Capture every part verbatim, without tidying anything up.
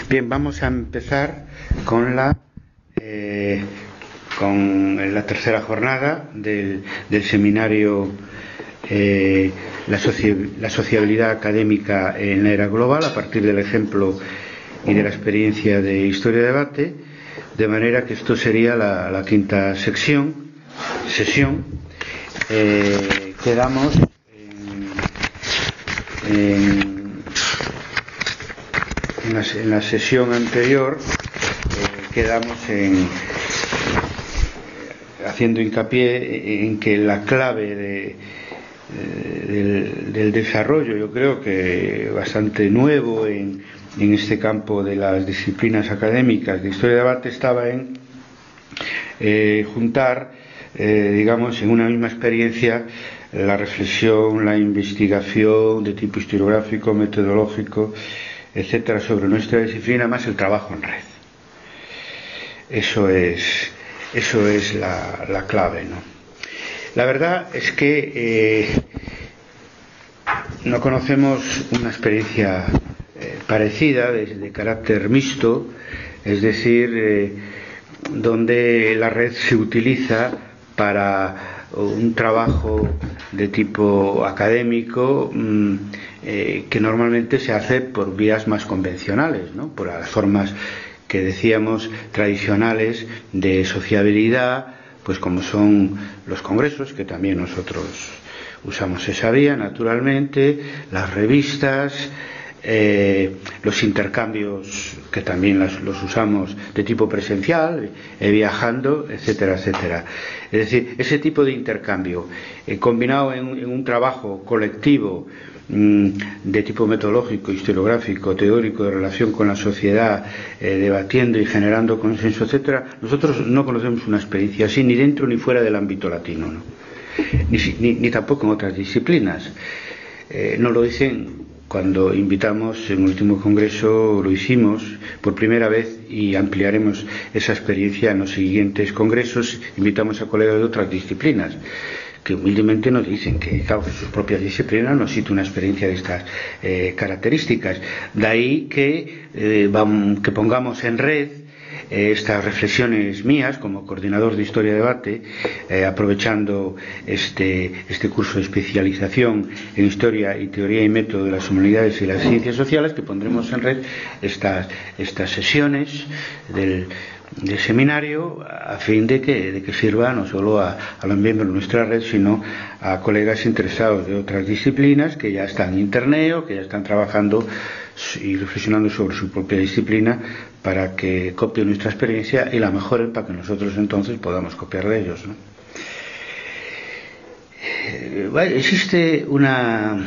Bien, vamos a empezar con la eh, con la tercera jornada del, del seminario eh, la, soci, la sociabilidad académica en la era global, a partir del ejemplo y de la experiencia de Historia de Debate, de manera que esto sería la, la quinta sección, sesión. Eh, quedamos en, en En la, en la sesión anterior eh, quedamos en, eh, haciendo hincapié en que la clave de, eh, del, del desarrollo, yo creo que bastante nuevo en, en este campo de las disciplinas académicas de Historia de Debate, estaba en eh, juntar, eh, digamos, en una misma experiencia la reflexión, la investigación de tipo historiográfico, metodológico, etcétera, sobre nuestra disciplina, más el trabajo en red. Eso es, eso es la, la clave, ¿no? La verdad es que eh, no conocemos una experiencia eh, parecida, de, de carácter mixto, es decir, eh, donde la red se utiliza para un trabajo de tipo académico mmm, eh, que normalmente se hace por vías más convencionales, ¿no? Por las formas que decíamos tradicionales de sociabilidad, pues como son los congresos, que también nosotros usamos esa vía naturalmente, las revistas, Eh, los intercambios que también las, los usamos de tipo presencial, eh, viajando, etcétera, etcétera. Es decir, ese tipo de intercambio eh, combinado en, en un trabajo colectivo mmm, de tipo metodológico, historiográfico, teórico, de relación con la sociedad, eh, debatiendo y generando consenso, etcétera. Nosotros no conocemos una experiencia así ni dentro ni fuera del ámbito latino, ¿no? ni, ni, ni tampoco en otras disciplinas. Eh, nos lo dicen cuando invitamos, en el último congreso lo hicimos por primera vez y ampliaremos esa experiencia en los siguientes congresos. Invitamos a colegas de otras disciplinas que humildemente nos dicen que, claro, sus propias disciplinas no existe una experiencia de estas eh, características. De ahí que, eh, vamos, que pongamos en red Eh, estas reflexiones mías como coordinador de Historia de Debate, eh, aprovechando este, este curso de especialización en Historia y Teoría y Método de las Humanidades y las Ciencias Sociales, que pondremos en red estas, estas sesiones del, del seminario, a fin de que, de que sirva no solo a, a los miembros de nuestra red, sino a colegas interesados de otras disciplinas que ya están en internet o que ya están trabajando y reflexionando sobre su propia disciplina, para que copien nuestra experiencia y la mejoren para que nosotros entonces podamos copiar de ellos, ¿no? Eh, bueno, existe una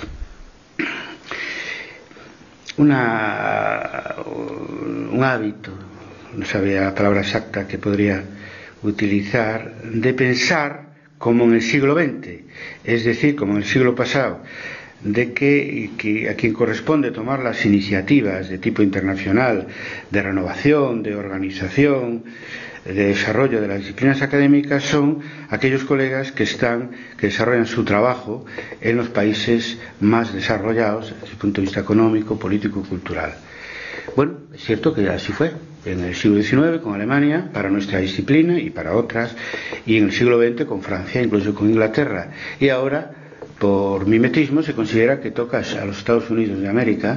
una un hábito, no sabía la palabra exacta que podría utilizar, de pensar como en el siglo veinte, es decir, como en el siglo pasado, de que, que a quien corresponde tomar las iniciativas de tipo internacional, de renovación, de organización, de desarrollo de las disciplinas académicas, son aquellos colegas que están, que desarrollan su trabajo en los países más desarrollados desde el punto de vista económico, político y cultural. Bueno, es cierto que así fue en el siglo diecinueve con Alemania para nuestra disciplina y para otras, y en el siglo veinte con Francia, incluso con Inglaterra, y ahora por mimetismo se considera que tocas a los Estados Unidos de América,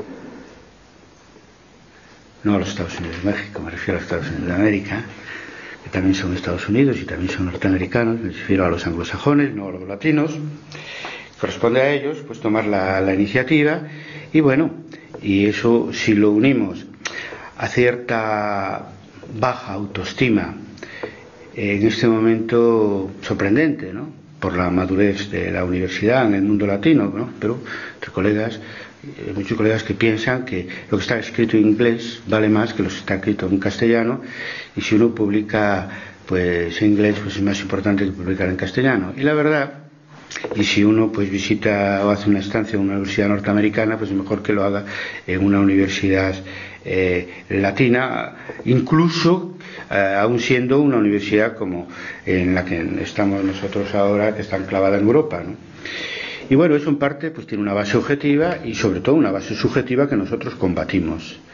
no a los Estados Unidos de México, me refiero a los Estados Unidos de América, que también son Estados Unidos y también son norteamericanos, me refiero a los anglosajones, no a los latinos. Corresponde a ellos pues tomar la, la iniciativa, y bueno, y eso si lo unimos a cierta baja autoestima en este momento sorprendente, ¿no?, por la madurez de la universidad en el mundo latino, ¿no?, pero entre colegas, eh, muchos colegas que piensan que lo que está escrito en inglés vale más que lo que está escrito en castellano, y si uno publica pues en inglés, pues es más importante que publicar en castellano. Y la verdad, y si uno pues visita o hace una estancia en una universidad norteamericana, pues es mejor que lo haga en una universidad eh, latina, incluso eh, aún siendo una universidad como en la que estamos nosotros ahora, que está enclavada en Europa, ¿no? Y bueno, eso en parte pues tiene una base objetiva y sobre todo una base subjetiva que nosotros combatimos.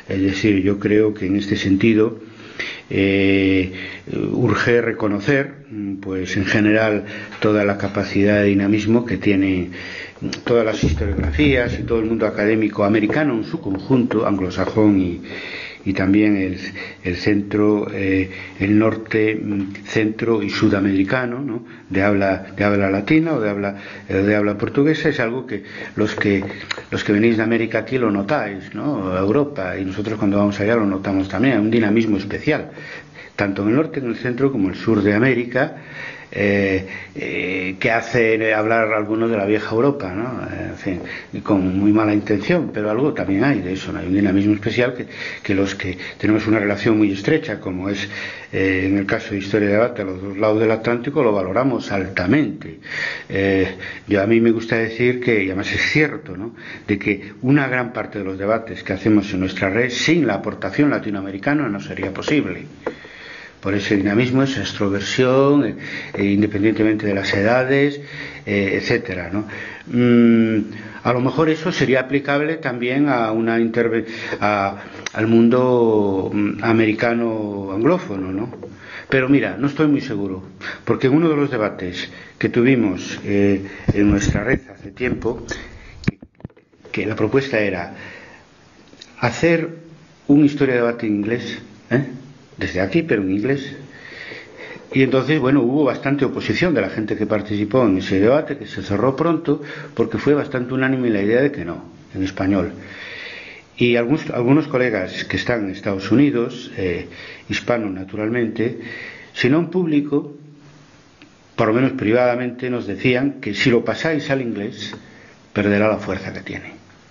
Es decir, yo creo que en este sentido eh, urge reconocer, pues en general, toda la capacidad de dinamismo que tiene todas las historiografías y todo el mundo académico americano en su conjunto, anglosajón y, y también el, el centro, eh, el norte, centro y sudamericano, ¿no? de habla de habla latina o de habla de habla portuguesa. Es algo que los que los que venís de América aquí lo notáis, ¿no? Europa, y nosotros cuando vamos allá lo notamos también. Hay un dinamismo especial, tanto en el norte, en el centro, como en el sur de América. Eh, eh, que hace hablar a algunos de la vieja Europa, ¿no? Eh, en fin, con muy mala intención, pero algo también hay de eso, ¿no? Hay un dinamismo especial que, que los que tenemos una relación muy estrecha, como es eh, en el caso de Historia y Debate a los dos lados del Atlántico, lo valoramos altamente. Eh, yo a mí me gusta decir que, y además es cierto, ¿no?, de que una gran parte de los debates que hacemos en nuestra red, sin la aportación latinoamericana, no sería posible. Por ese dinamismo, esa extroversión, eh, eh, independientemente de las edades, eh, etcétera, ¿no? Mm, a lo mejor eso sería aplicable también a una interve a, al mundo americano anglófono, ¿no? Pero mira, no estoy muy seguro, porque en uno de los debates que tuvimos eh, en nuestra red hace tiempo, que, que la propuesta era hacer una historia de debate en inglés, ¿eh? desde aquí, pero en inglés. Y entonces, bueno, hubo bastante oposición de la gente que participó en ese debate, que se cerró pronto, porque fue bastante unánime la idea de que no, en español. Y algunos, algunos colegas que están en Estados Unidos, eh, hispanos naturalmente, si no en público, por lo menos privadamente, nos decían que si lo pasáis al inglés, perderá la fuerza que tiene.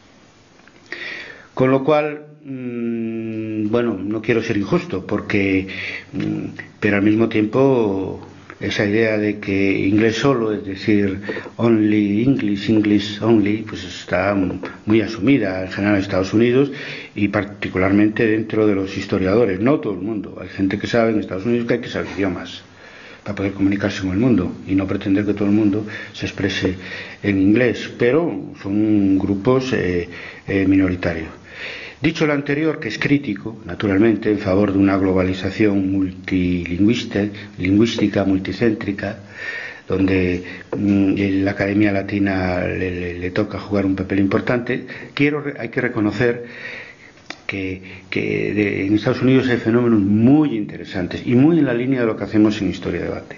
Con lo cual, mmm, bueno, no quiero ser injusto, porque, mmm, pero al mismo tiempo, esa idea de que inglés solo, es decir, only English, English only, pues está muy asumida en general en Estados Unidos y particularmente dentro de los historiadores. No todo el mundo. Hay gente que sabe en Estados Unidos que hay que saber idiomas para poder comunicarse con el mundo y no pretender que todo el mundo se exprese en inglés, pero son grupos eh, eh, minoritarios. Dicho lo anterior, que es crítico, naturalmente, en favor de una globalización multilingüística, lingüística, multicéntrica, donde mmm, la Academia Latina le, le, le toca jugar un papel importante, quiero, hay que reconocer que, que de, en Estados Unidos hay fenómenos muy interesantes y muy en la línea de lo que hacemos en Historia y Debate.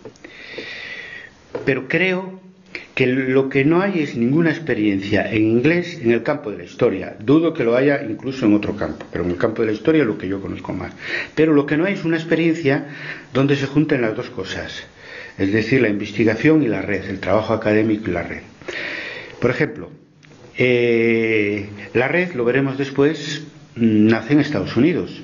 Pero creo que lo que no hay es ninguna experiencia en inglés en el campo de la historia. Dudo que lo haya incluso en otro campo, pero en el campo de la historia es lo que yo conozco más. Pero lo que no hay es una experiencia donde se junten las dos cosas, es decir, la investigación y la red, el trabajo académico y la red. Por ejemplo, eh, la red, lo veremos después, nace en Estados Unidos.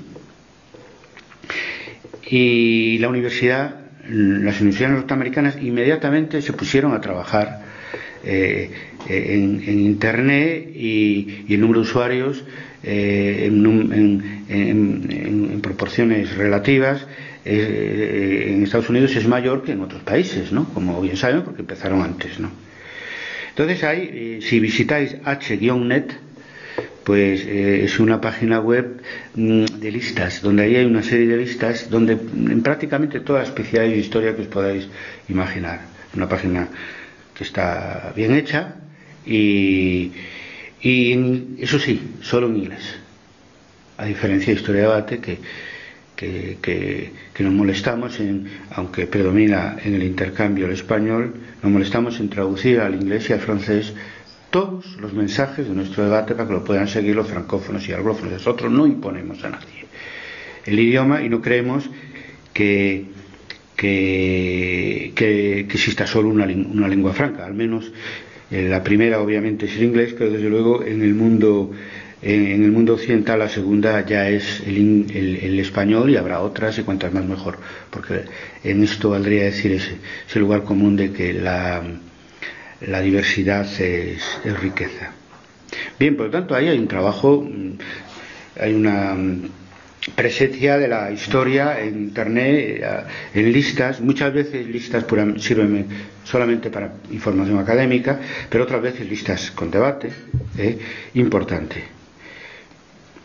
Y la universidad, las universidades norteamericanas inmediatamente se pusieron a trabajar eh, en, en Internet y, y el número de usuarios eh, en, en, en, en proporciones relativas eh, en Estados Unidos es mayor que en otros países, ¿no? Como bien saben, porque empezaron antes, ¿no? Entonces hay, eh, si visitáis hache guion net, pues eh, es una página web mmm, de listas, donde ahí hay una serie de listas donde en prácticamente todas las especialidades de historia que os podáis imaginar. Una página que está bien hecha y, y en, eso sí, solo en inglés. A diferencia de Historia y Debate, que, que, que, que nos molestamos, en, aunque predomina en el intercambio el español, nos molestamos en traducir al inglés y al francés todos los mensajes de nuestro debate para que lo puedan seguir los francófonos y anglófonos. Nosotros no imponemos a nadie el idioma y no creemos que, que, que, que exista solo una, una lengua franca. Al menos eh, la primera obviamente es el inglés, pero desde luego en el mundo en, en el mundo occidental la segunda ya es el, el, el español, y habrá otras y cuantas más mejor, porque en esto valdría decir ese, ese lugar común de que la la diversidad es, es riqueza. Bien, por lo tanto, ahí hay un trabajo, hay una presencia de la historia en Internet, en listas, muchas veces listas pura, sirven solamente para información académica, pero otras veces listas con debate, ¿eh? Importante.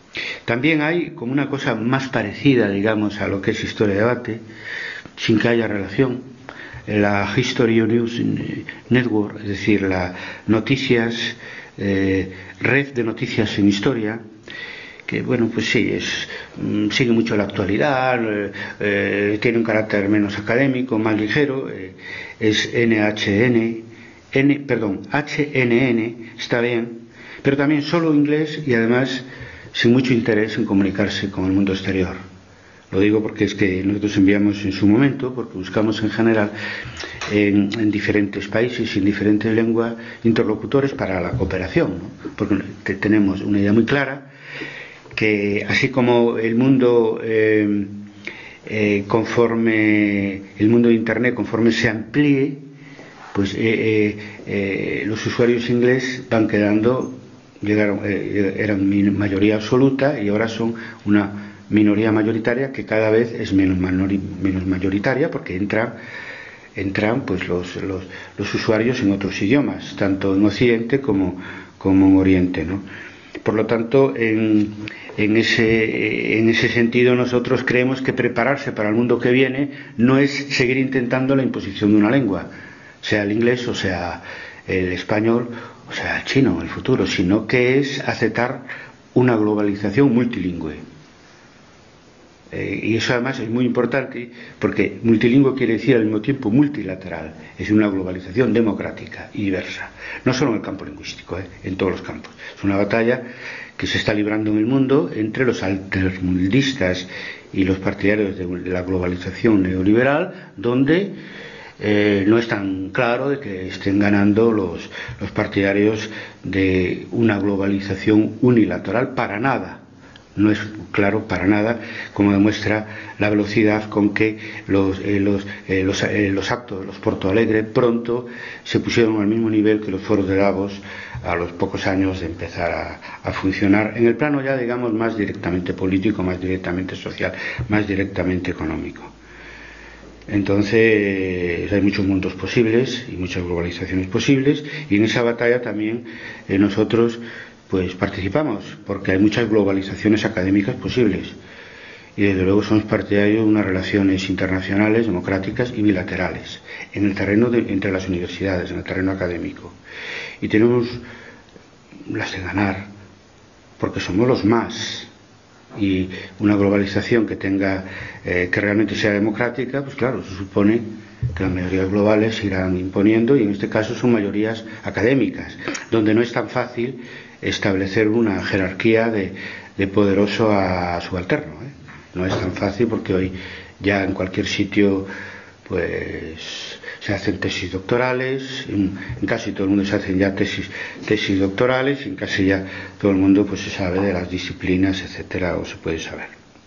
También hay como una cosa más parecida, digamos, a lo que es Historia de Debate, sin que haya relación, la History News Network, es decir, la noticias, eh, red de noticias en historia, que bueno, pues sí, es, sigue mucho la actualidad, eh, eh, tiene un carácter menos académico, más ligero, eh, es N H N, N, perdón, H N N, está bien, pero también solo inglés y además sin mucho interés en comunicarse con el mundo exterior. Lo digo porque es que nosotros enviamos en su momento, porque buscamos en general en, en diferentes países y en diferentes lenguas interlocutores para la cooperación, ¿no? Porque te, tenemos una idea muy clara que así como el mundo eh, eh, conforme el mundo de Internet conforme se amplíe, pues eh, eh, eh, los usuarios ingleses van quedando, llegaron, eh, eran mayoría absoluta y ahora son una minoría mayoritaria que cada vez es menos, manori, menos mayoritaria porque entran entran pues los, los, los usuarios en otros idiomas, tanto en Occidente como, como en Oriente, ¿no? Por lo tanto, en, en, ese, en ese sentido nosotros creemos que prepararse para el mundo que viene no es seguir intentando la imposición de una lengua, sea el inglés o sea el español o sea el chino en el futuro, sino que es aceptar una globalización multilingüe. Eh, y eso además es muy importante porque multilingüe quiere decir al mismo tiempo multilateral, es una globalización democrática y diversa, no solo en el campo lingüístico, eh, en todos los campos. Es una batalla que se está librando en el mundo entre los altermundistas y los partidarios de, de la globalización neoliberal, donde eh, no es tan claro de que estén ganando los, los partidarios de una globalización unilateral para nada. No es claro para nada, como demuestra la velocidad con que los, eh, los, eh, los, eh, los actos, los Porto Alegre, pronto se pusieron al mismo nivel que los foros de Davos a los pocos años de empezar a, a funcionar en el plano ya, digamos, más directamente político, más directamente social, más directamente económico. Entonces hay muchos mundos posibles y muchas globalizaciones posibles, y en esa batalla también eh, nosotros pues participamos, porque hay muchas globalizaciones académicas posibles y desde luego somos partidarios de unas relaciones internacionales, democráticas y bilaterales en el terreno de, entre las universidades, en el terreno académico, y tenemos las de ganar porque somos los más, y una globalización que tenga eh, que realmente sea democrática, pues claro, se supone que las mayorías globales se irán imponiendo, y en este caso son mayorías académicas, donde no es tan fácil establecer una jerarquía de, de poderoso a subalterno, ¿eh? No es tan fácil porque hoy ya en cualquier sitio pues se hacen tesis doctorales, en, en casi todo el mundo se hacen ya tesis, tesis doctorales, y en casi ya todo el mundo pues se sabe de las disciplinas, etcétera, o se puede saber.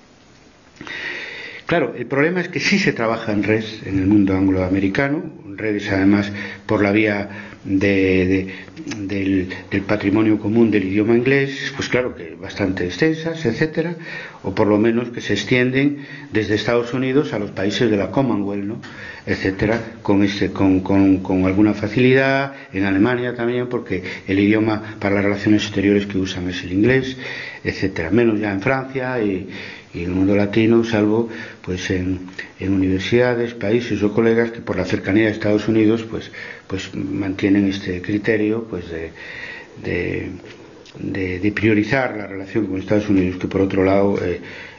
Claro, el problema es que sí se trabaja en red en el mundo angloamericano, redes además por la vía de, de, del, del patrimonio común del idioma inglés, pues claro que bastante extensas, etcétera, o por lo menos que se extienden desde Estados Unidos a los países de la Commonwealth, ¿no? Etcétera, con, este, con, con, con alguna facilidad, en Alemania también, porque el idioma para las relaciones exteriores que usan es el inglés, etcétera, menos ya en Francia y y en el mundo latino, salvo pues en, en universidades, países o colegas que por la cercanía de Estados Unidos pues, pues mantienen este criterio pues de, de, de, de priorizar la relación con Estados Unidos, que por otro lado eh,